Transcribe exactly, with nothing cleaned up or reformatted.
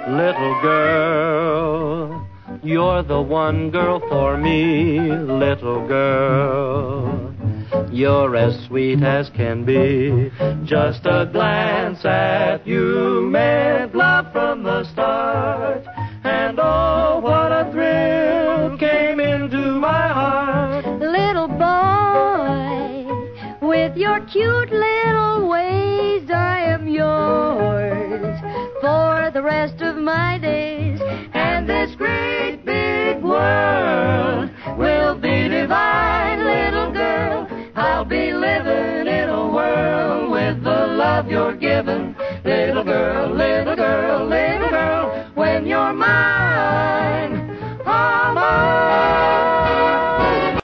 Little girl, you're the one girl for me, little girl. You're as sweet as can be. Just a glance at you meant love from the start. And oh, what a thrill came into my heart. Little boy, with your cute little ways, I am yours for the rest of my days. And this great big world will be divine, little girl. I'll be living